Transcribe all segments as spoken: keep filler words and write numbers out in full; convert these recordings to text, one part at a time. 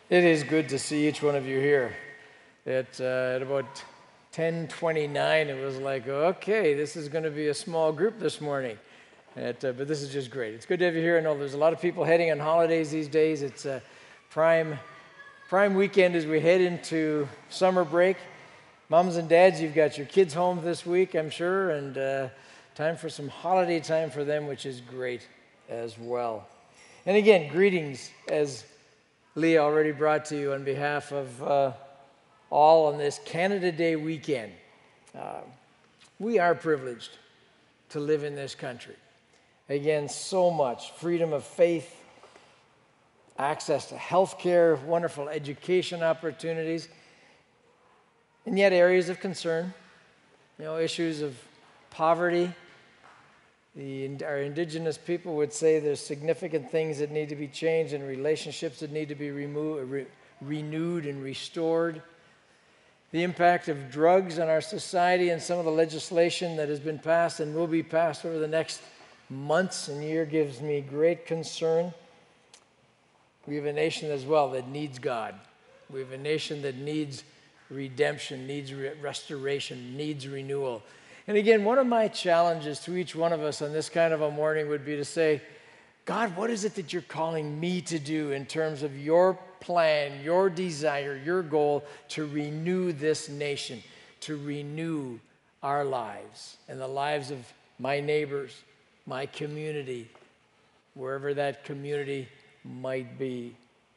It is good to see each one of you here. At, uh, at about ten twenty-nine, it was like, okay, this is going to be a small group this morning. At, uh, but this is just great. It's good to have you here. I know there's a lot of people heading on holidays these days. It's a prime, prime weekend as we head into summer break. Moms and dads, you've got your kids home this week, I'm sure, and uh, time for some holiday time for them, which is great as well. And again, greetings as Leah already brought to you on behalf of uh, all on this Canada Day weekend. Uh, we are privileged to live in this country. Again, so much freedom of faith, access to health care, wonderful education opportunities, and yet areas of concern, you know, issues of poverty. The, our indigenous people would say there's significant things that need to be changed and relationships that need to be remo- re- renewed and restored. The impact of drugs on our society and some of the legislation that has been passed and will be passed over the next months and year gives me great concern. We have a nation as well that needs God. We have a nation that needs redemption, needs re- restoration, needs renewal. And again, one of my challenges to each one of us on this kind of a morning would be to say, God, what is it that you're calling me to do in terms of your plan, your desire, your goal to renew this nation, to renew our lives and the lives of my neighbors, my community, wherever that community might be.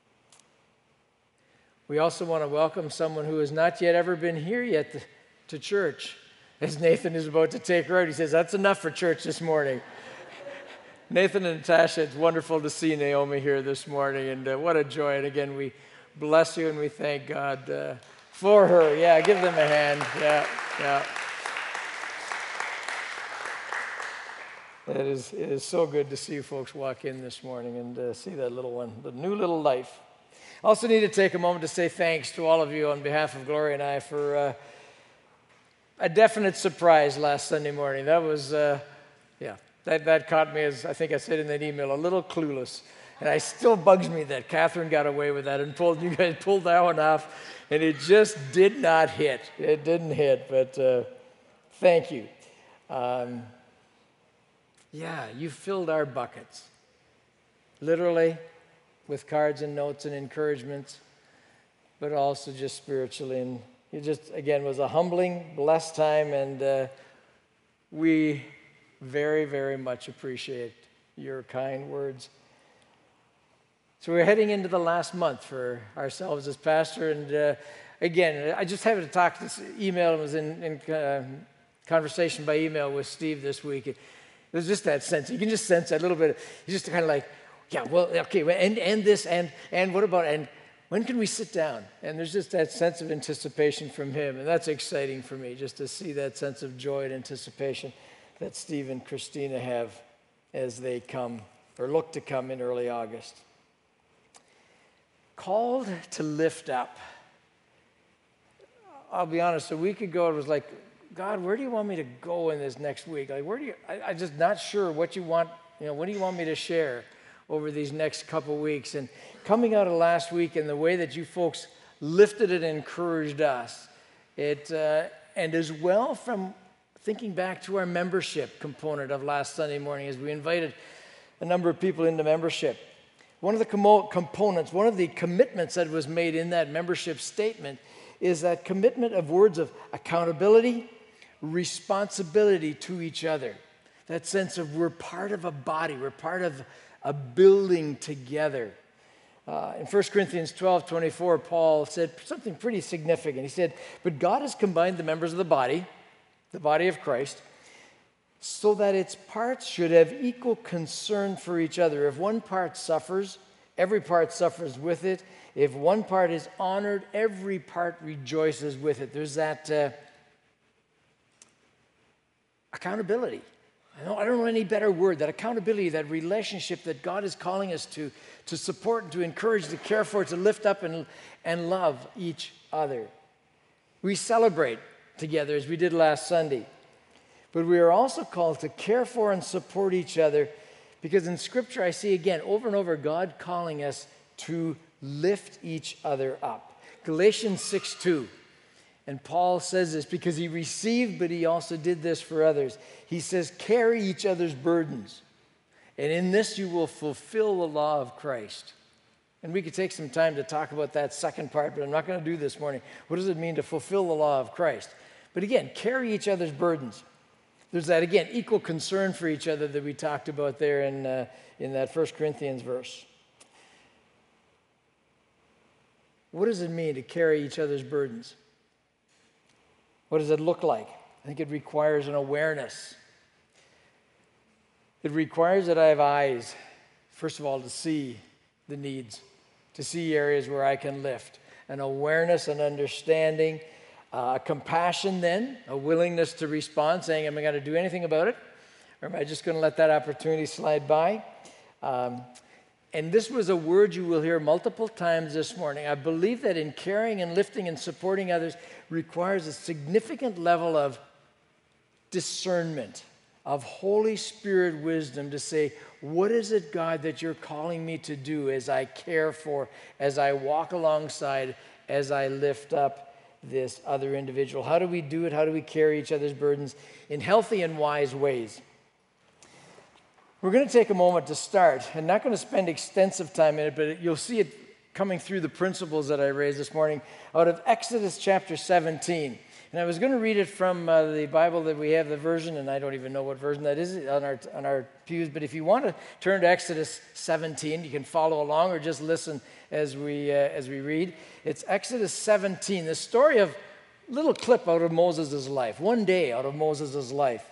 We also want to welcome someone who has not yet ever been here yet to, to church. As Nathan is about to take her out, he says, that's enough for church this morning. Nathan and Natasha, it's wonderful to see Naomi here this morning, and uh, what a joy. And again, we bless you and we thank God uh, for her. Yeah, give them a hand. Yeah, yeah. It is, it is so good to see you folks walk in this morning and uh, see that little one, the new little life. I also need to take a moment to say thanks to all of you on behalf of Gloria and I for uh, a definite surprise last Sunday morning. That was, uh, yeah, that, that caught me, as I think I said in that email, a little clueless. And it still bugs me that Catherine got away with that and pulled, you guys pulled that one off, and it just did not hit. It didn't hit, but uh, thank you. Um, yeah, you filled our buckets, literally, with cards and notes and encouragements, but also just spiritually. And it just, again, was a humbling, blessed time, and uh, we very, very much appreciate your kind words. So we're heading into the last month for ourselves as pastor, and uh, again, I just happened to talk this email, and was in, in uh, conversation by email with Steve this week. There's just that sense. You can just sense that little bit. He's just kind of like, yeah, well, okay, and, and this, and and what about, and when can we sit down? And there's just that sense of anticipation from him, and that's exciting for me, just to see that sense of joy and anticipation that Steve and Christina have as they come, or look to come in early August. Called to lift up. I'll be honest, a week ago it was like, God, where do you want me to go in this next week? Like, where do you, I, I'm just not sure what you want, you know, what do you want me to share over these next couple weeks? And coming out of last week and the way that you folks lifted and encouraged us, it uh, and as well from thinking back to our membership component of last Sunday morning as we invited a number of people into membership. One of the com- components, one of the commitments that was made in that membership statement is that commitment of words of accountability, responsibility to each other. That sense of we're part of a body, we're part of a building together. Uh, in First Corinthians twelve twenty-four, Paul said something pretty significant. He said, but God has combined the members of the body, the body of Christ, so that its parts should have equal concern for each other. If one part suffers, every part suffers with it. If one part is honored, every part rejoices with it. There's that uh, accountability. I don't, I don't know any better word, that accountability, that relationship that God is calling us to, to support and to encourage, to care for, to lift up and, and love each other. We celebrate together as we did last Sunday, but we are also called to care for and support each other, because in Scripture I see again over and over God calling us to lift each other up. Galatians six two. And Paul says this because he received, but he also did this for others. He says, carry each other's burdens. And in this you will fulfill the law of Christ. And we could take some time to talk about that second part, but I'm not going to do this morning. What does it mean to fulfill the law of Christ? But again, carry each other's burdens. There's that, again, equal concern for each other that we talked about there in, uh, in that First Corinthians verse. What does it mean to carry each other's burdens? What does it look like? I think it requires an awareness. It requires that I have eyes, first of all, to see the needs, to see areas where I can lift, an awareness and understanding, uh, compassion then, a willingness to respond, saying, am I going to do anything about it? Or am I just going to let that opportunity slide by? Um, and this was a word you will hear multiple times this morning. I believe that in caring and lifting and supporting others requires a significant level of discernment, of Holy Spirit wisdom to say, what is it, God, that you're calling me to do as I care for, as I walk alongside, as I lift up this other individual? How do we do it? How do we carry each other's burdens in healthy and wise ways? We're going to take a moment to start, and not going to spend extensive time in it, but you'll see it coming through the principles that I raised this morning out of Exodus chapter seventeen. And I was going to read it from uh, the Bible that we have, the version, and I don't even know what version that is on our on our pews. But if you want to turn to Exodus seventeen, you can follow along or just listen as we uh, as we read. It's Exodus seventeen, the story of a little clip out of Moses' life, one day out of Moses' life.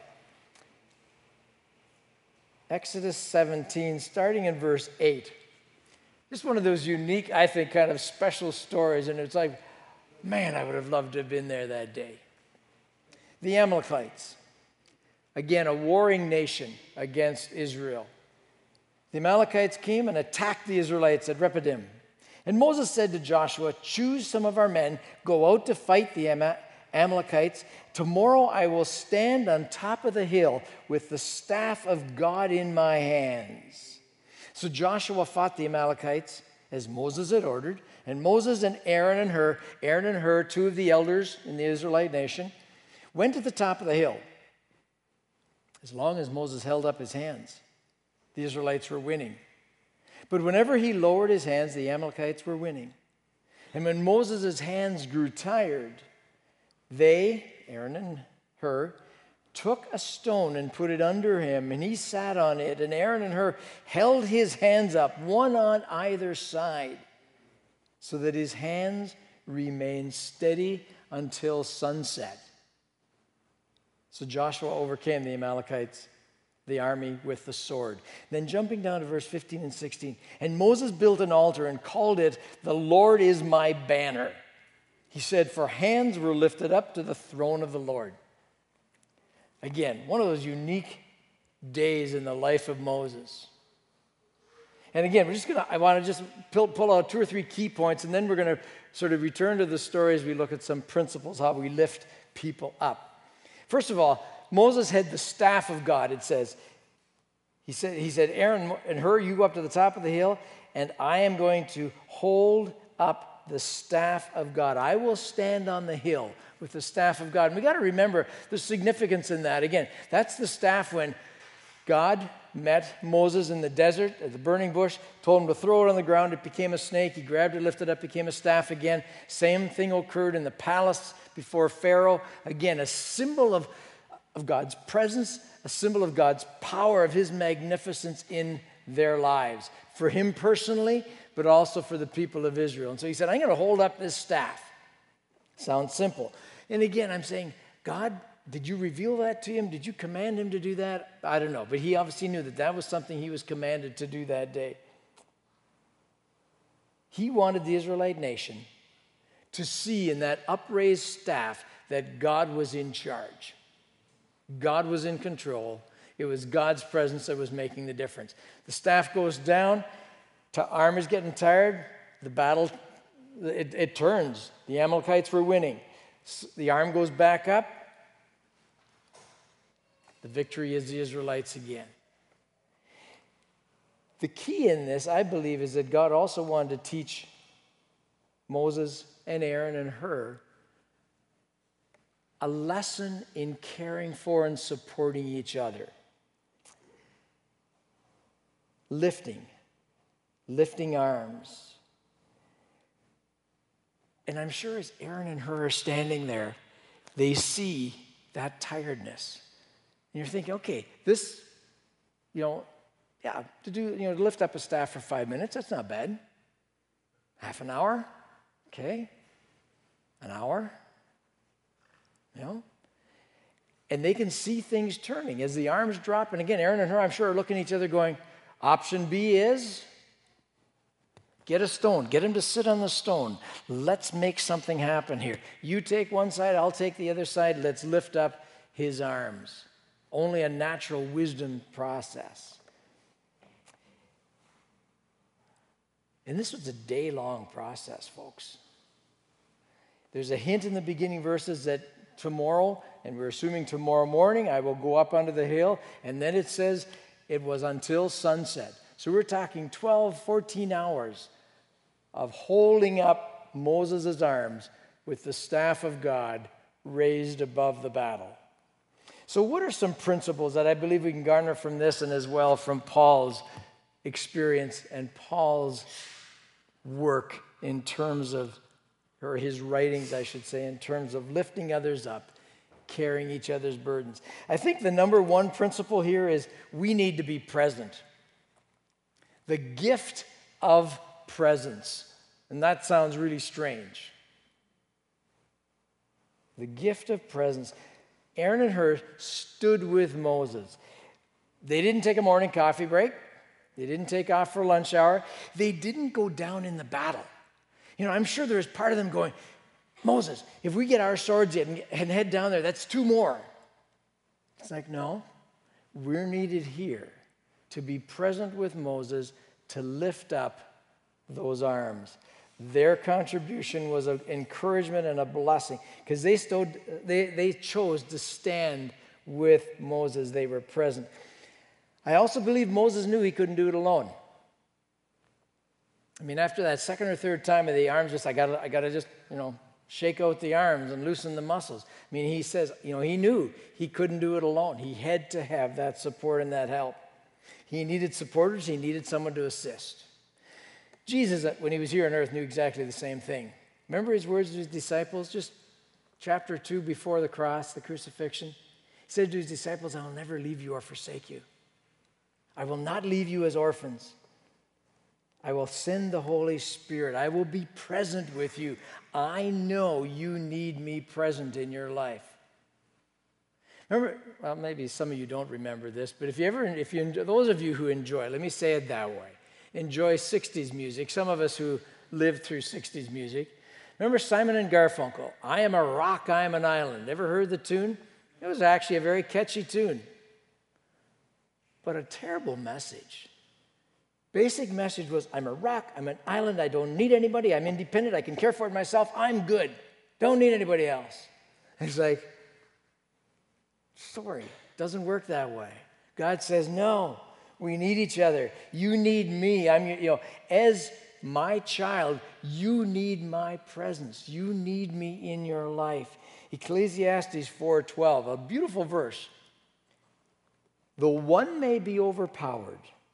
Exodus seventeen, starting in verse eight. Just one of those unique, I think, kind of special stories. And it's like, man, I would have loved to have been there that day. The Amalekites, again, a warring nation against Israel. The Amalekites came and attacked the Israelites at Rephidim. And Moses said to Joshua, choose some of our men, go out to fight the Am- Amalekites. Tomorrow I will stand on top of the hill with the staff of God in my hands. So Joshua fought the Amalekites as Moses had ordered, and Moses and Aaron and Hur, Aaron and Hur, two of the elders in the Israelite nation, went to the top of the hill. As long as Moses held up his hands, the Israelites were winning. But whenever he lowered his hands, the Amalekites were winning. And when Moses' hands grew tired, they, Aaron and Hur, took a stone and put it under him, and he sat on it. And Aaron and Hur held his hands up, one on either side, so that his hands remained steady until sunset. So Joshua overcame the Amalekites, the army, with the sword. Then jumping down to verse fifteen and sixteen, and Moses built an altar and called it, "The Lord is my banner." He said, for hands were lifted up to the throne of the Lord. Again, one of those unique days in the life of Moses. And again, we're just going to, I want to just pull, pull out two or three key points, and then we're going to sort of return to the story as we look at some principles, how we lift people up. First of all, Moses had the staff of God, it says. He said, he said, Aaron and Hur, you go up to the top of the hill, and I am going to hold up the staff of God. I will stand on the hill with the staff of God. And we got to remember the significance in that. Again, that's the staff when God met Moses in the desert at the burning bush, told him to throw it on the ground. It became a snake. He grabbed it, lifted it up, became a staff again. Same thing occurred in the palace before Pharaoh. Again, a symbol of, of God's presence, a symbol of God's power, of his magnificence in their lives. For him personally, but also for the people of Israel. And so he said, I'm going to hold up this staff. Sounds simple. And again, I'm saying, God, did you reveal that to him? Did you command him to do that? I don't know. But he obviously knew that that was something he was commanded to do that day. He wanted the Israelite nation to see in that upraised staff that God was in charge. God was in control. It was God's presence that was making the difference. The staff goes down. The army's getting tired. The battle, it, it turns. The Amalekites were winning. The arm goes back up. The victory is the Israelites again. The key in this, I believe, is that God also wanted to teach Moses and Aaron and Hur, a lesson in caring for and supporting each other. Lifting, lifting arms. And I'm sure as Aaron and Hur are standing there, they see that tiredness. And you're thinking, okay, this, you know, yeah, to do, you know, to lift up a staff for five minutes, that's not bad. Half an hour, okay. An hour, you know. And they can see things turning as the arms drop. And again, Aaron and Hur, I'm sure, are looking at each other going, option B is get a stone. Get him to sit on the stone. Let's make something happen here. You take one side, I'll take the other side. Let's lift up his arms. Only a natural wisdom process. And this was a day-long process, folks. There's a hint in the beginning verses that tomorrow, and we're assuming tomorrow morning, I will go up onto the hill. And then it says it was until sunset. So we're talking twelve, fourteen hours of holding up Moses' arms with the staff of God raised above the battle. So what are some principles that I believe we can garner from this and as well from Paul's experience and Paul's work in terms of, or his writings, I should say, in terms of lifting others up, carrying each other's burdens? I think the number one principle here is we need to be present. The gift of presence. And that sounds really strange. The gift of presence. Aaron and Hur stood with Moses. They didn't take a morning coffee break. They didn't take off for lunch hour. They didn't go down in the battle. You know, I'm sure there's part of them going, Moses, if we get our swords in and head down there, that's two more. It's like, no, we're needed here to be present with Moses to lift up those arms. Their contribution was an encouragement and a blessing because they, stood, they, they chose to stand with Moses. They were present. I also believe Moses knew he couldn't do it alone. I mean, after that second or third time of the arms, just I got I got to just, you know, shake out the arms and loosen the muscles. I mean, he says, you know, he knew he couldn't do it alone. He had to have that support and that help. He needed supporters. He needed someone to assist. Jesus, when he was here on earth, knew exactly the same thing. Remember his words to his disciples, just chapter two before the cross, the crucifixion? He said to his disciples, I will never leave you or forsake you. I will not leave you as orphans. I will send the Holy Spirit. I will be present with you. I know you need me present in your life. Remember, well, maybe some of you don't remember this, but if you ever, if you, those of you who enjoy, let me say it that way, enjoy sixties music, some of us who lived through sixties music. Remember Simon and Garfunkel, I am a rock, I am an island. Ever heard the tune? It was actually a very catchy tune, but a terrible message. Basic message was, I'm a rock, I'm an island, I don't need anybody, I'm independent, I can care for it myself, I'm good, don't need anybody else. It's like, sorry, doesn't work that way. God says, no, we need each other. You need me. I'm, you know, as my child, you need my presence. You need me in your life. Ecclesiastes four twelve, a beautiful verse. Though one may be overpowered,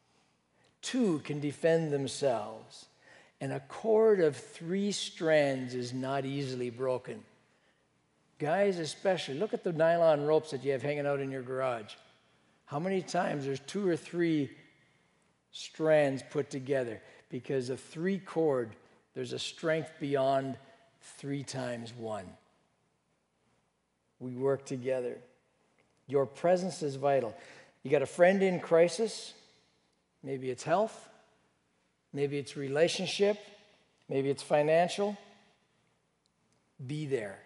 two can defend themselves, and a cord of three strands is not easily broken. Guys especially, look at the nylon ropes that you have hanging out in your garage. How many times there's two or three strands put together? Because of three cord, there's a strength beyond three times one. We work together. Your presence is vital. You got a friend in crisis. Maybe it's health. Maybe it's relationship. Maybe it's financial. Be there.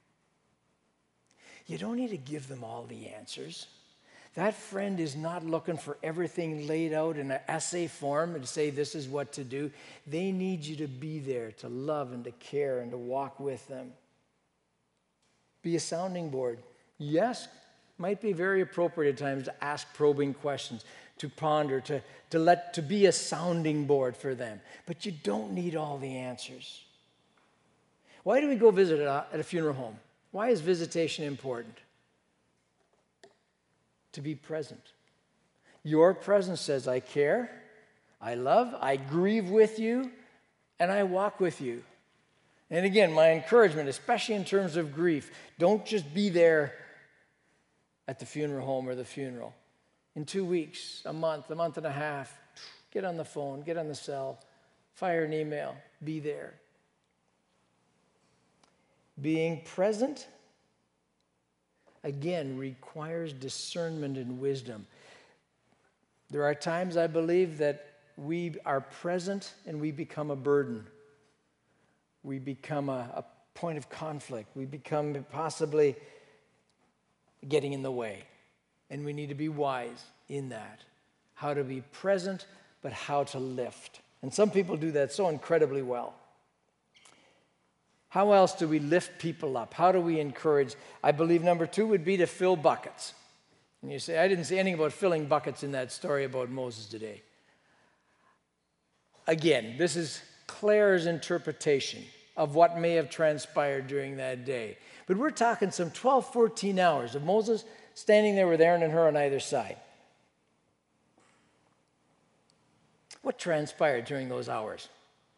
You don't need to give them all the answers. That friend is not looking for everything laid out in an essay form and to say this is what to do. They need you to be there, to love and to care and to walk with them. Be a sounding board. Yes, might be very appropriate at times to ask probing questions, to ponder, to, to let to be a sounding board for them. But you don't need all the answers. Why do we go visit at a, at a funeral home? Why is visitation important? To be present. Your presence says, I care, I love, I grieve with you, and I walk with you. And again, my encouragement, especially in terms of grief, don't just be there at the funeral home or the funeral. In two weeks, a month, a month and a half, get on the phone, get on the cell, fire an email, be there. Being present, again, requires discernment and wisdom. There are times, I believe, that we are present and we become a burden. We become a, a point of conflict. We become possibly getting in the way. And we need to be wise in that. How to be present, but how to lift. And some people do that so incredibly well. How else do we lift people up? How do we encourage? I believe number two would be to fill buckets. And you say, I didn't say anything about filling buckets in that story about Moses today. Again, this is Claire's interpretation of what may have transpired during that day. But we're talking some twelve, fourteen hours of Moses standing there with Aaron and Hur on either side. What transpired during those hours?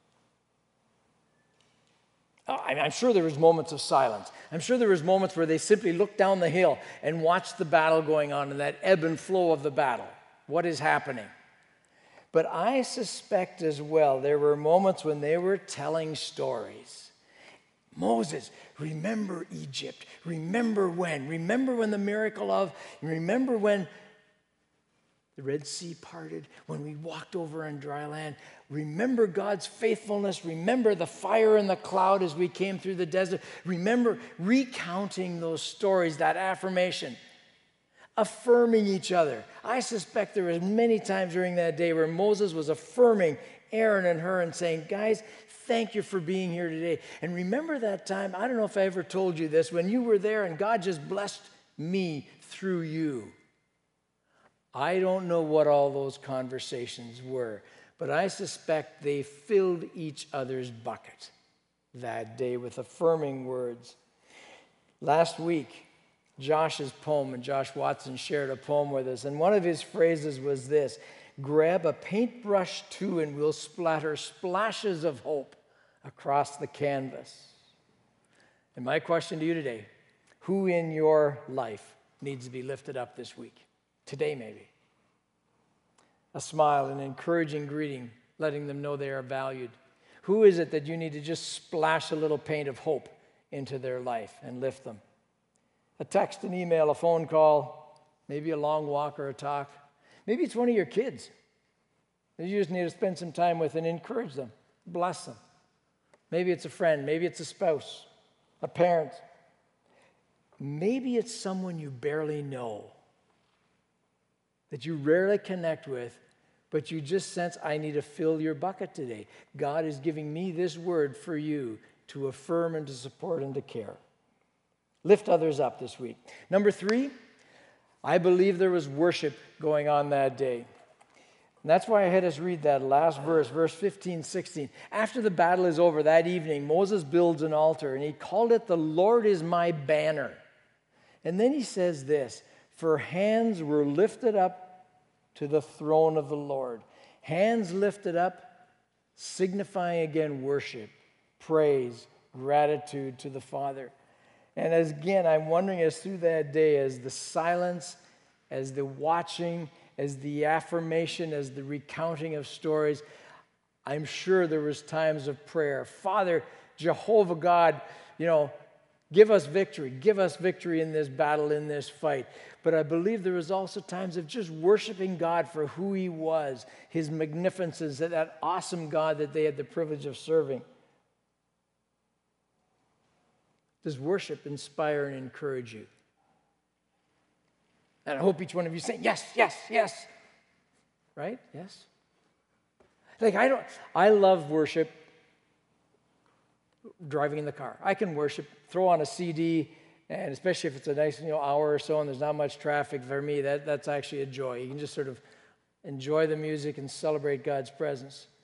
I'm sure there was moments of silence. I'm sure there was moments where they simply looked down the hill and watched the battle going on and that ebb and flow of the battle. What is happening? But I suspect as well there were moments when they were telling stories. Moses, remember Egypt. Remember when. Remember when the miracle of. Remember when the Red Sea parted, when we walked over on dry land. Remember God's faithfulness. Remember the fire in the cloud as we came through the desert. Remember recounting those stories, that affirmation, affirming each other. I suspect there were many times during that day where Moses was affirming Aaron and Hur and saying, guys, thank you for being here today. And remember that time, I don't know if I ever told you this, when you were there and God just blessed me through you. I don't know what all those conversations were, but I suspect they filled each other's bucket that day with affirming words. Last week, Josh's poem, and Josh Watson shared a poem with us, and one of his phrases was this: grab a paintbrush too and we'll splatter splashes of hope across the canvas. And my question to you today, who in your life needs to be lifted up this week? Today, maybe. A smile, an encouraging greeting, letting them know they are valued. Who is it that you need to just splash a little paint of hope into their life and lift them? A text, an email, a phone call, maybe a long walk or a talk. Maybe it's one of your kids that you just need to spend some time with and encourage them, bless them. Maybe it's a friend, maybe it's a spouse, a parent. Maybe it's someone you barely know, that you rarely connect with, but you just sense, I need to fill your bucket today. God is giving me this word for you to affirm and to support and to care. Lift others up this week. Number three, I believe there was worship going on that day. And that's why I had us read that last verse, verse fifteen, sixteen. After the battle is over that evening, Moses builds an altar, and he called it, "The Lord is my banner." And then he says this: for hands were lifted up to the throne of the Lord. Hands lifted up, signifying again worship, praise, gratitude to the Father. And as again, I'm wondering as through that day, as the silence, as the watching, as the affirmation, as the recounting of stories, I'm sure there was times of prayer. Father, Jehovah God, you know, give us victory. Give us victory in this battle, in this fight. But I believe there was also times of just worshiping God for who he was, his magnificence, that awesome God that they had the privilege of serving. Does worship inspire and encourage you? And I hope each one of you say, yes, yes, yes. Right? Yes? Like, I don't, I love worship driving in the car. I can worship, throw on a C D, and especially if it's a nice, you know, hour or so and there's not much traffic, for me, that, that's actually a joy. You can just sort of enjoy the music and celebrate God's presence.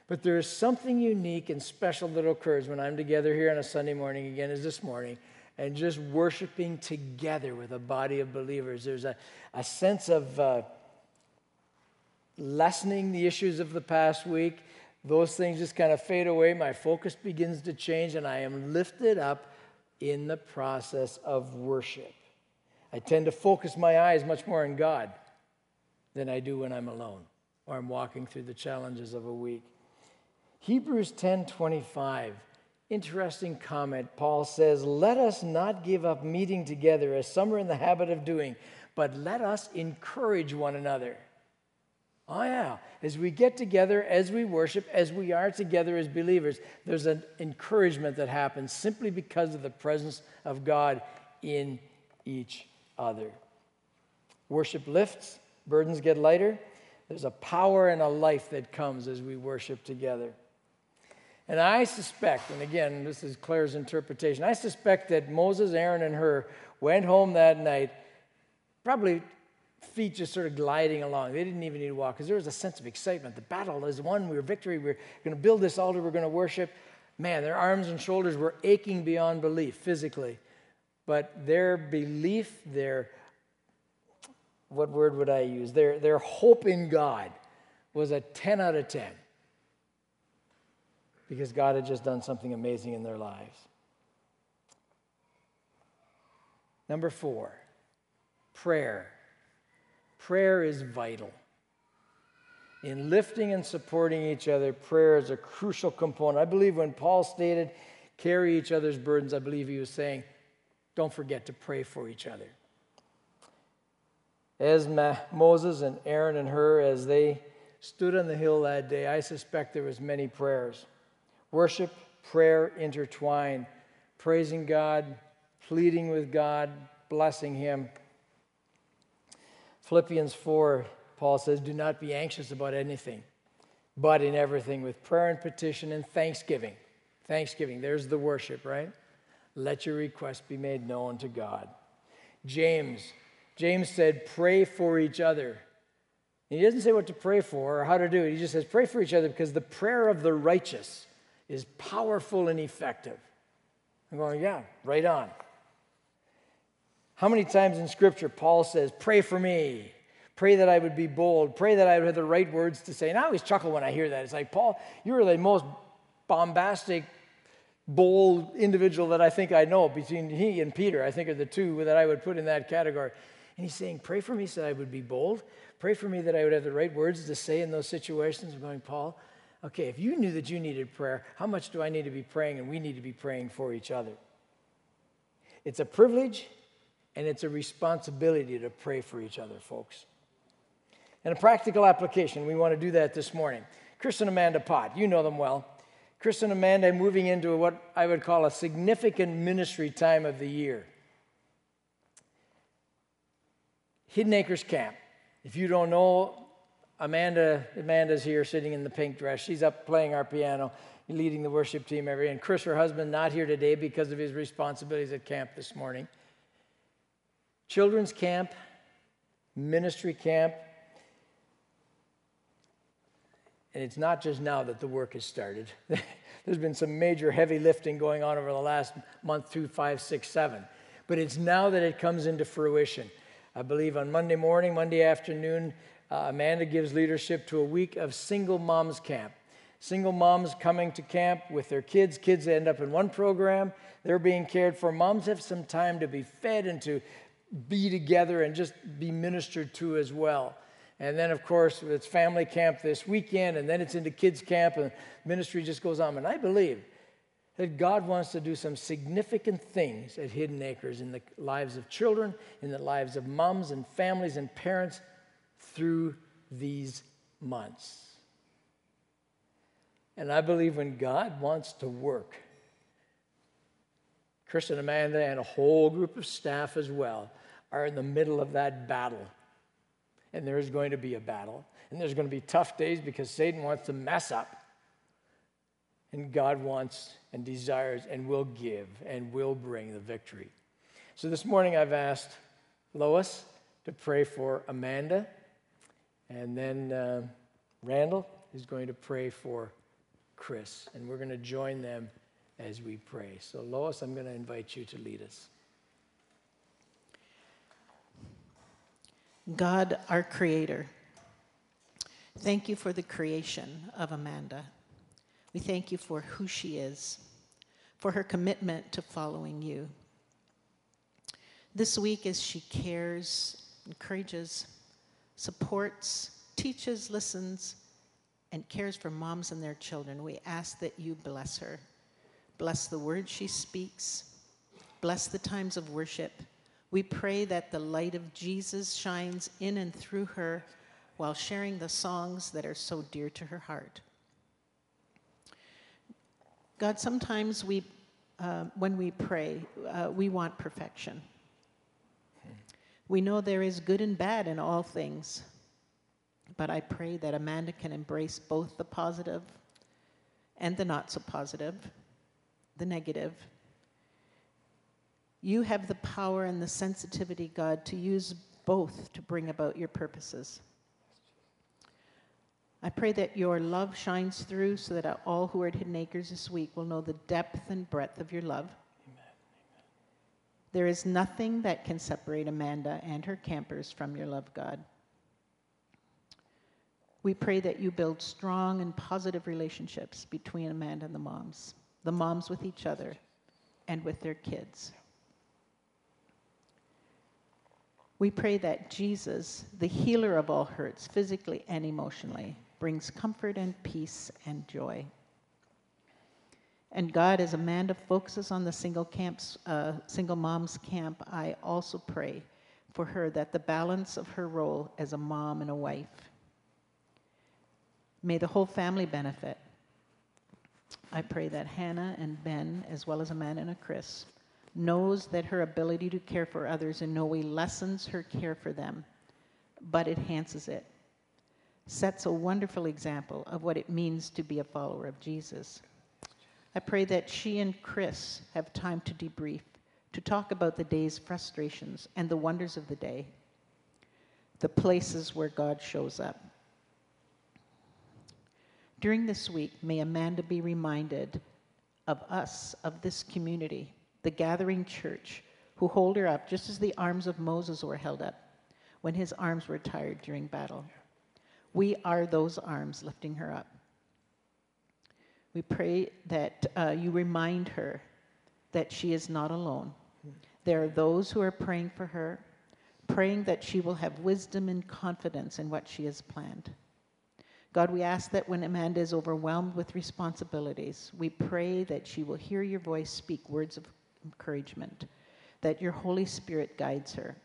But there is something unique and special that occurs when I'm together here on a Sunday morning, again as this morning, and just worshiping together with a body of believers. There's a, a sense of uh, lessening the issues of the past week. Those things just kind of fade away. My focus begins to change, and I am lifted up in the process of worship. I tend to focus my eyes much more on God than I do when I'm alone or I'm walking through the challenges of a week. Hebrews ten twenty-five, interesting comment. Paul says, "Let us not give up meeting together as some are in the habit of doing, but let us encourage one another." Oh yeah, as we get together, as we worship, as we are together as believers, there's an encouragement that happens simply because of the presence of God in each other. Worship lifts, burdens get lighter. There's a power and a life that comes as we worship together. And I suspect, and again, this is Claire's interpretation, I suspect that Moses, Aaron, and Hur went home that night, probably feet just sort of gliding along. They didn't even need to walk because there was a sense of excitement. The battle is won. We're victory. We're going to build this altar. We're going to worship. Man, their arms and shoulders were aching beyond belief physically. But their belief, their, what word would I use? Their, their hope in God was a ten out of ten. Because God had just done something amazing in their lives. Number four, prayer. Prayer is vital. In lifting and supporting each other, prayer is a crucial component. I believe when Paul stated, carry each other's burdens, I believe he was saying, don't forget to pray for each other. As Ma- Moses and Aaron and Hur, as they stood on the hill that day, I suspect there was many prayers. Worship, prayer intertwined, praising God, pleading with God, blessing him. Philippians four, Paul says, do not be anxious about anything, but in everything with prayer and petition and thanksgiving. Thanksgiving, there's the worship, right? Let your requests be made known to God. James, James said, pray for each other. And he doesn't say what to pray for or how to do it. He just says, pray for each other because the prayer of the righteous is powerful and effective. I'm going, yeah, right on. How many times in Scripture Paul says, pray for me, pray that I would be bold, pray that I would have the right words to say. And I always chuckle when I hear that. It's like, Paul, you're the most bombastic, bold individual that I think I know. Between he and Peter, I think are the two that I would put in that category. And he's saying, pray for me so I would be bold. Pray for me that I would have the right words to say in those situations. I'm going, Paul, okay, if you knew that you needed prayer, how much do I need to be praying? And we need to be praying for each other. It's a privilege and it's a responsibility to pray for each other, folks. And a practical application, we want to do that this morning. Chris and Amanda Pott, you know them well. Chris and Amanda are moving into what I would call a significant ministry time of the year. Hidden Acres Camp. If you don't know, Amanda, Amanda's here sitting in the pink dress. She's up playing our piano, leading the worship team every day. And Chris, her husband, not here today because of his responsibilities at camp this morning. Children's camp, ministry camp. And it's not just now that the work has started. There's been some major heavy lifting going on over the last month, two, five, six, seven. But it's now that it comes into fruition. I believe on Monday morning, Monday afternoon, uh, Amanda gives leadership to a week of single moms camp. Single moms coming to camp with their kids. Kids end up in one program. They're being cared for. Moms have some time to be fed and to be together and just be ministered to as well. And then, of course, it's family camp this weekend, and then it's into kids camp, and ministry just goes on. And I believe that God wants to do some significant things at Hidden Acres in the lives of children, in the lives of moms and families and parents through these months. And I believe when God wants to work, Chris and Amanda and a whole group of staff as well are in the middle of that battle. And there is going to be a battle. And there's going to be tough days because Satan wants to mess up. And God wants and desires and will give and will bring the victory. So this morning I've asked Lois to pray for Amanda. And then uh, Randall is going to pray for Chris, and we're going to join them as we pray. So Lois, I'm going to invite you to lead us. God, our Creator, thank you for the creation of Amanda. We thank you for who she is, for her commitment to following you. This week, as she cares, encourages, supports, teaches, listens, and cares for moms and their children, we ask that you bless her. Bless the words she speaks. Bless the times of worship. We pray that the light of Jesus shines in and through her while sharing the songs that are so dear to her heart. God, sometimes we, uh, when we pray, uh, we want perfection. We know there is good and bad in all things, but I pray that Amanda can embrace both the positive and the not so positive, the negative. You have the power and the sensitivity, God, to use both to bring about your purposes. I pray that your love shines through so that all who are at Hidden Acres this week will know the depth and breadth of your love. Amen. There is nothing that can separate Amanda and her campers from your love, God. We pray that you build strong and positive relationships between Amanda and the moms, the moms with each other and with their kids. We pray that Jesus, the healer of all hurts, physically and emotionally, brings comfort and peace and joy. And God, as Amanda focuses on the single camps, uh, single moms camp, I also pray for her that the balance of her role as a mom and a wife, may the whole family benefit. I pray that Hannah and Ben, as well as Amanda and Chris, knows that her ability to care for others in no way lessens her care for them, but enhances it. Sets a wonderful example of what it means to be a follower of Jesus. I pray that she and Chris have time to debrief, to talk about the day's frustrations and the wonders of the day, the places where God shows up. During this week, may Amanda be reminded of us, of this community, the gathering church, who hold her up just as the arms of Moses were held up when his arms were tired during battle. We are those arms lifting her up. We pray that uh, you remind her that she is not alone. There are those who are praying for her, praying that she will have wisdom and confidence in what she has planned. God, we ask that when Amanda is overwhelmed with responsibilities, we pray that she will hear your voice speak words of encouragement, that your Holy Spirit guides her.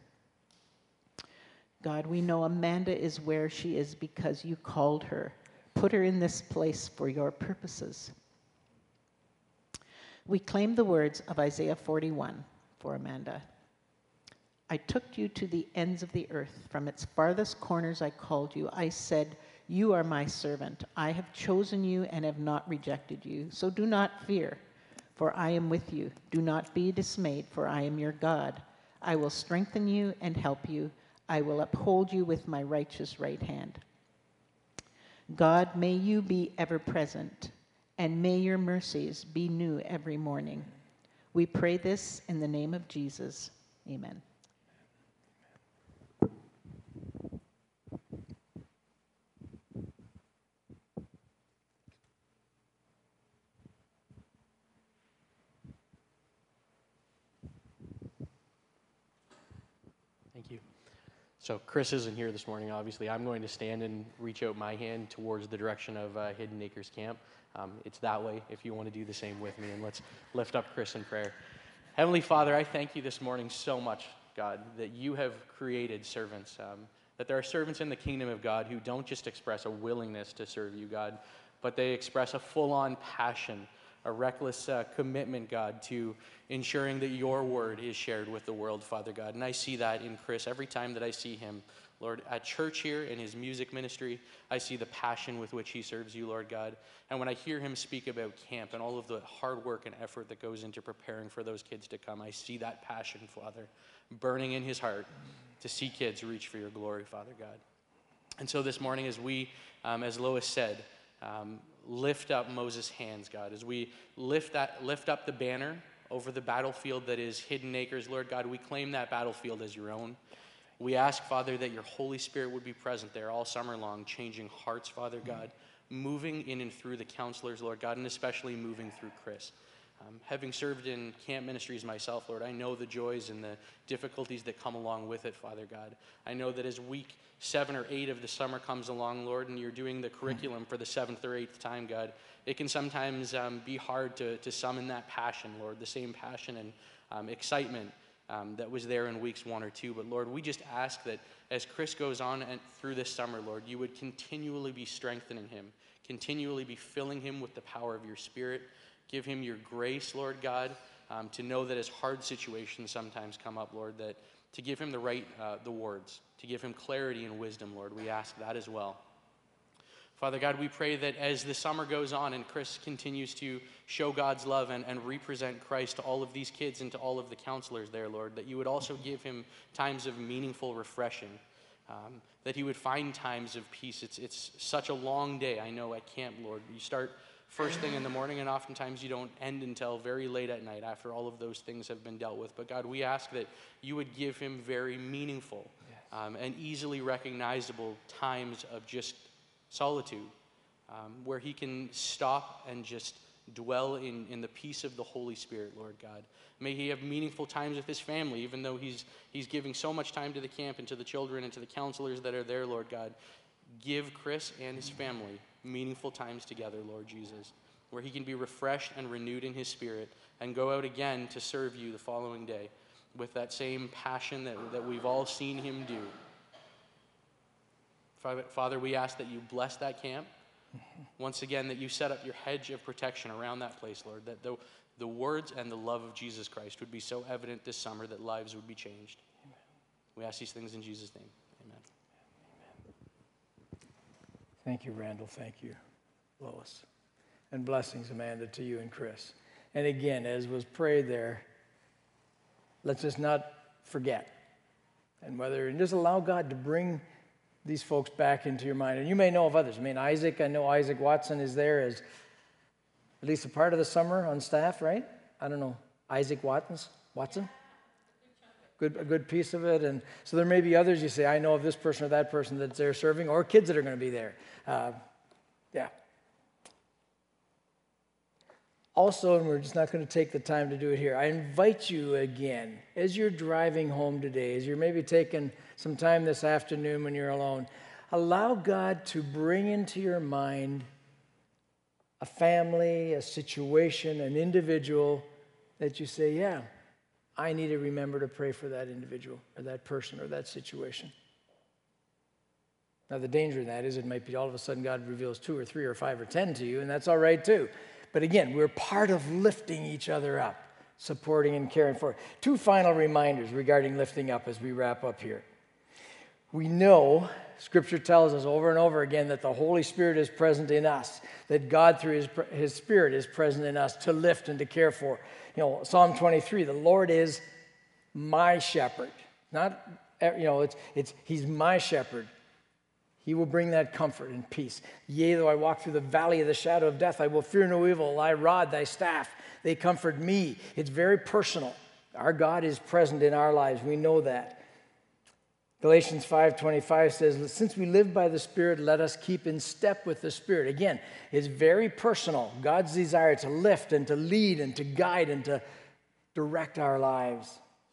God, we know Amanda is where she is because you called her, put her in this place for your purposes. We claim the words of Isaiah forty-one for Amanda. I took you to the ends of the earth. From its farthest corners I called you. I said, you are my servant. I have chosen you and have not rejected you. So do not fear, for I am with you. Do not be dismayed, for I am your God. I will strengthen you and help you. I will uphold you with my righteous right hand. God, may you be ever present, and may your mercies be new every morning. We pray this in the name of Jesus. Amen. Thank you. So Chris isn't here this morning, obviously. I'm going to stand and reach out my hand towards the direction of uh, Hidden Acres Camp. Um, it's that way if you want to do the same with me. And let's lift up Chris in prayer. Heavenly Father, I thank you this morning so much, God, that you have created servants, um, that there are servants in the kingdom of God who don't just express a willingness to serve you, God, but they express a full-on passion, a reckless uh, commitment, God, to ensuring that your word is shared with the world, Father God. And I see that in Chris every time that I see him, Lord, at church here in his music ministry. I see the passion with which he serves you, Lord God. And when I hear him speak about camp and all of the hard work and effort that goes into preparing for those kids to come, I see that passion, Father, burning in his heart to see kids reach for your glory, Father God. And so this morning, as we, um, as Lois said, um, lift up Moses' hands, God, as we lift that, lift up the banner over the battlefield that is Hidden Acres, Lord God, we claim that battlefield as your own. We ask, Father, that your Holy Spirit would be present there all summer long, changing hearts, Father God, moving in and through the counselors, Lord God, and especially moving through Chris. Um, having served in camp ministries myself, Lord, I know the joys and the difficulties that come along with it, Father God. I know that as week seven or eight of the summer comes along, Lord, and you're doing the curriculum for the seventh or eighth time, God, it can sometimes um, be hard to, to summon that passion, Lord, the same passion and um, excitement um, that was there in weeks one or two. But, Lord, we just ask that as Chris goes on and through this summer, Lord, you would continually be strengthening him, continually be filling him with the power of your Spirit. Give him your grace, Lord God, um, to know that as hard situations sometimes come up, Lord, that to give him the right, uh, the words, to give him clarity and wisdom, Lord. We ask that as well. Father God, we pray that as the summer goes on and Chris continues to show God's love and, and represent Christ to all of these kids and to all of the counselors there, Lord, that you would also give him times of meaningful refreshing, um, that he would find times of peace. It's, it's such a long day, I know, at camp, Lord. You start first thing in the morning, and oftentimes you don't end until very late at night after all of those things have been dealt with. But God, we ask that you would give him very meaningful yes. um, and easily recognizable times of just solitude, um, where he can stop and just dwell in, in the peace of the Holy Spirit, Lord God. May he have meaningful times with his family, even though he's he's giving so much time to the camp and to the children and to the counselors that are there, Lord God. Give Chris and his family meaningful times together, Lord Jesus, where he can be refreshed and renewed in his spirit and go out again to serve you the following day with that same passion that, that we've all seen him do. Father, we ask that you bless that camp. Once again, that you set up your hedge of protection around that place, Lord, that the, the words and the love of Jesus Christ would be so evident this summer that lives would be changed. Amen. We ask these things in Jesus' name. Amen. Thank you, Randall. Thank you, Lois. And blessings, Amanda, to you and Chris. And again, as was prayed there, let's just not forget. And whether, and just allow God to bring these folks back into your mind. And you may know of others. I mean, Isaac, I know Isaac Watson is there as at least a part of the summer on staff, right? I don't know. Isaac Watson's, Watson? Good, a good piece of it. And so there may be others you say, I know of this person or that person that's there serving, or kids that are going to be there. Uh, yeah. Also, and we're just not going to take the time to do it here, I invite you again, as you're driving home today, as you're maybe taking some time this afternoon when you're alone, allow God to bring into your mind a family, a situation, an individual that you say, yeah, I need to remember to pray for that individual or that person or that situation. Now, the danger in that is it might be all of a sudden God reveals two or three or five or ten to you, and that's all right too. But again, we're part of lifting each other up, supporting and caring for. Two final reminders regarding lifting up as we wrap up here. We know, Scripture tells us over and over again that the Holy Spirit is present in us, that God through His, His Spirit is present in us to lift and to care for. You know, Psalm twenty-three, the Lord is my shepherd. Not, you know, it's, it's He's my shepherd. He will bring that comfort and peace. Yea, though I walk through the valley of the shadow of death, I will fear no evil. Thy rod, thy staff, they comfort me. It's very personal. Our God is present in our lives. We know that. Galatians five twenty-five says, since we live by the Spirit, let us keep in step with the Spirit. Again, it's very personal. God's desire to lift and to lead and to guide and to direct our lives.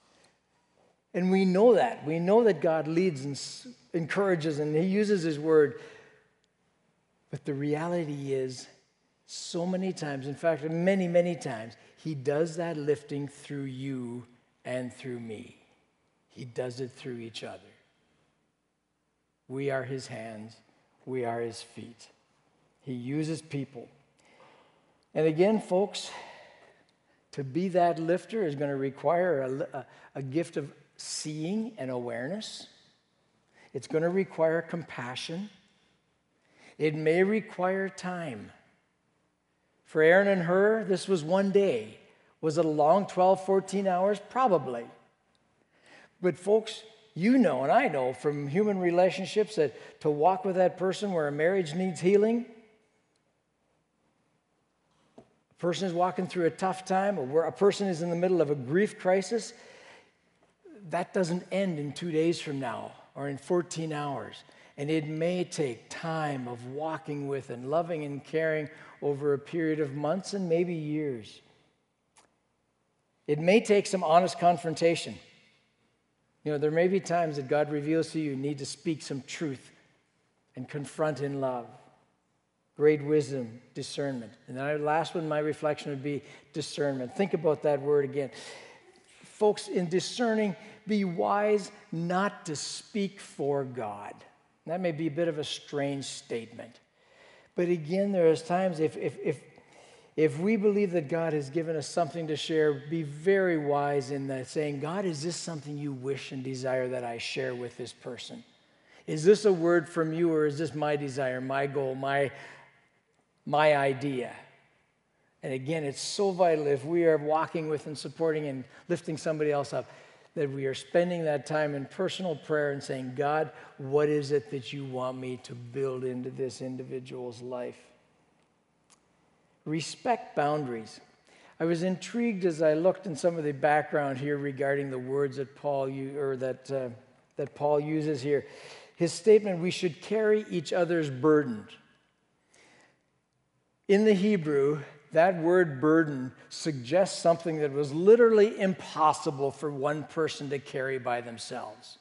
And we know that. We know that God leads and encourages and He uses His word. But the reality is, so many times, in fact, many, many times, He does that lifting through you and through me. He does it through each other. We are His hands. We are His feet. He uses people. And again, folks, to be that lifter is going to require a, a, a gift of seeing and awareness. It's going to require compassion. It may require time. For Aaron and Hur, this was one day. Was it a long twelve, fourteen hours? Probably. But folks, you know and I know from human relationships that to walk with that person where a marriage needs healing, A person is walking through a tough time, or where a person is in the middle of a grief crisis, that doesn't end in two days from now or in fourteen hours. And it may take time of walking with and loving and caring over a period of months and maybe years. It may take some honest confrontation. You know, there may be times that God reveals to you you need to speak some truth and confront in love. Great wisdom, discernment. And then the last one, my reflection would be discernment. Think about that word again. Folks, in discerning, be wise not to speak for God. That may be a bit of a strange statement. But again, there is times if, if, if, if we believe that God has given us something to share, be very wise in that, saying, God, is this something you wish and desire that I share with this person? Is this a word from you, or is this my desire, my goal, my, my idea? And again, it's so vital if we are walking with and supporting and lifting somebody else up, that we are spending that time in personal prayer and saying, God, what is it that you want me to build into this individual's life? Respect boundaries. I was intrigued as I looked in some of the background here regarding the words that Paul or that uh, that Paul uses here. His statement, we should carry each other's burdens. In the Hebrew, that word burden suggests something that was literally impossible for one person to carry by themselves.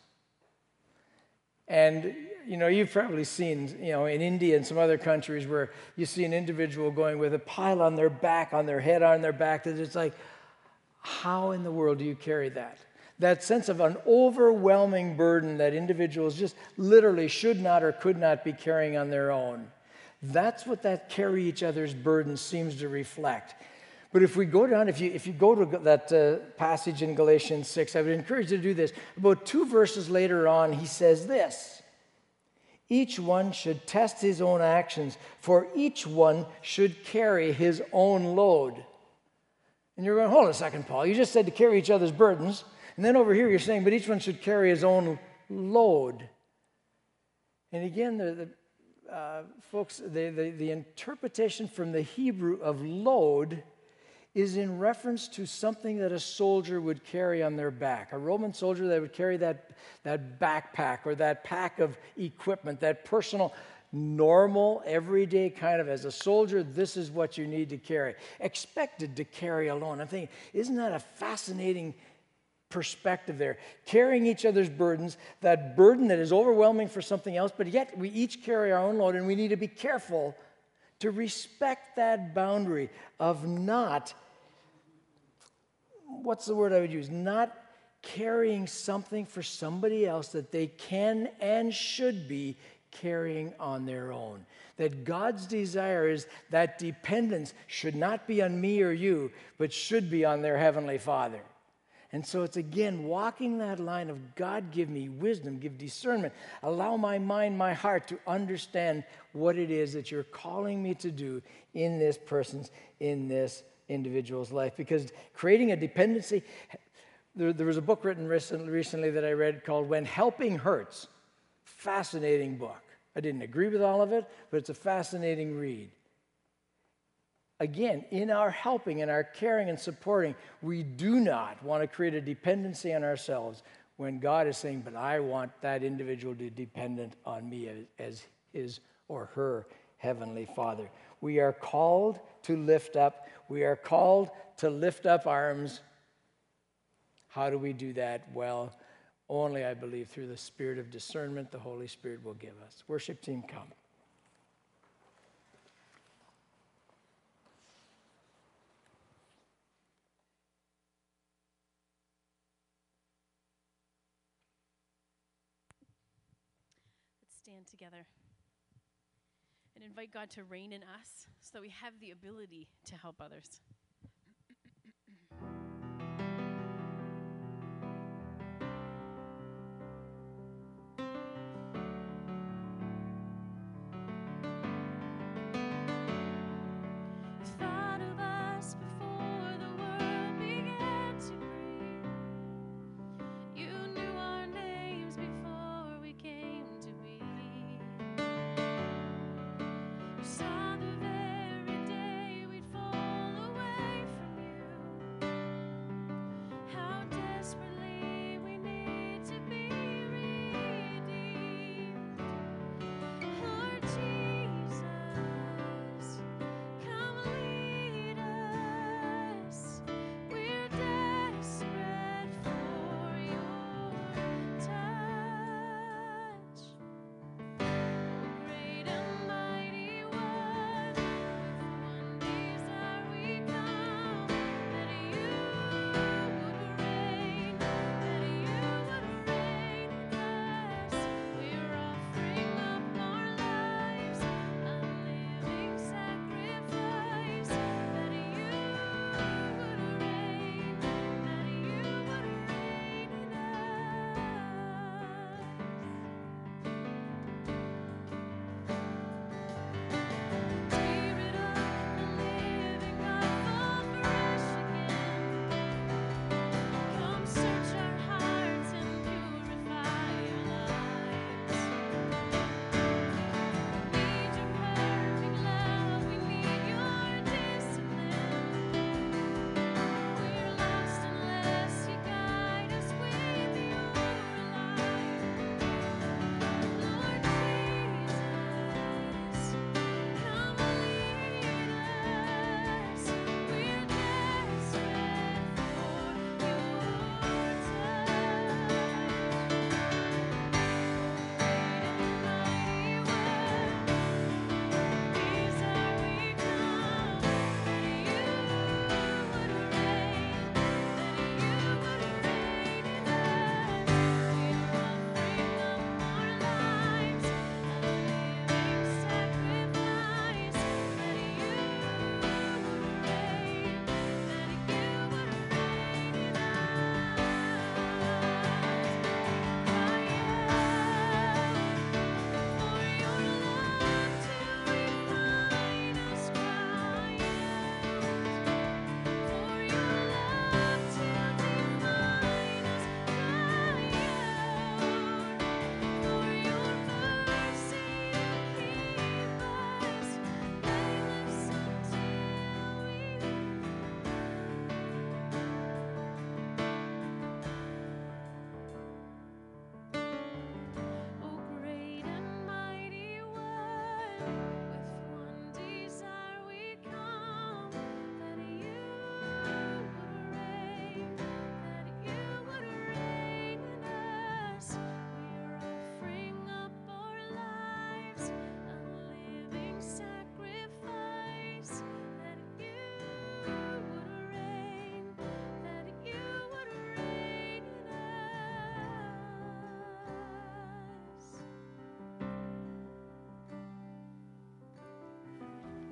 And, you know, you've probably seen, you know, in India and some other countries where you see an individual going with a pile on their back, on their head, on their back, that it's like, how in the world do you carry that? That sense of an overwhelming burden that individuals just literally should not or could not be carrying on their own. That's what that carry each other's burden seems to reflect. But if we go down, if you if you go to that uh, passage in Galatians six, I would encourage you to do this. About two verses later on, he says this: each one should test his own actions, for each one should carry his own load. And you're going, hold on a second, Paul. You just said to carry each other's burdens. And then over here you're saying, but each one should carry his own load. And again, the, the Uh, folks, the, the, the interpretation from the Hebrew of load is in reference to something that a soldier would carry on their back. A Roman soldier that would carry that, that backpack or that pack of equipment, that personal, normal, everyday kind of, as a soldier, this is what you need to carry. Expected to carry alone. I'm thinking, isn't that a fascinating perspective there? Carrying each other's burdens, that burden that is overwhelming for something else, but yet we each carry our own load, and we need to be careful to respect that boundary of not, what's the word I would use, not carrying something for somebody else that they can and should be carrying on their own. That God's desire is that dependence should not be on me or you, but should be on their Heavenly Father. And so it's, again, walking that line of God, give me wisdom, give discernment, allow my mind, my heart to understand what it is that you're calling me to do in this person's, in this individual's life. Because creating a dependency, there, there was a book written recently, recently that I read called When Helping Hurts. Fascinating book. I didn't agree with all of it, but it's a fascinating read. Again, in our helping and our caring and supporting, we do not want to create a dependency on ourselves when God is saying, but I want that individual to be dependent on me as, as his or her Heavenly Father. We are called to lift up. We are called to lift up arms. How do we do that? Well, only, I believe, through the spirit of discernment the Holy Spirit will give us. Worship team, come. Stand together and invite God to reign in us so that we have the ability to help others. Thought of us before the world began to breathe. You knew our names before we came to be. Saw the very day we'd fall away.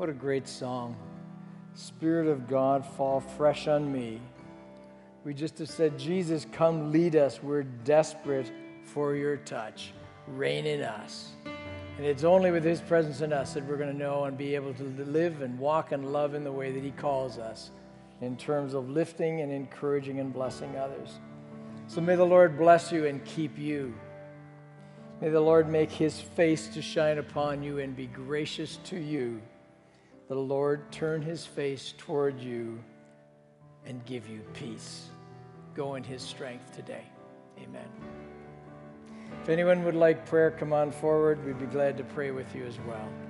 What a great song. Spirit of God, fall fresh on me. We just have said, Jesus, come lead us. We're desperate for your touch. Reign in us. And it's only with his presence in us that we're going to know and be able to live and walk and love in the way that he calls us in terms of lifting and encouraging and blessing others. So may the Lord bless you and keep you. May the Lord make his face to shine upon you and be gracious to you. The Lord turn his face toward you and give you peace. Go in his strength today. Amen. If anyone would like prayer, come on forward. We'd be glad to pray with you as well.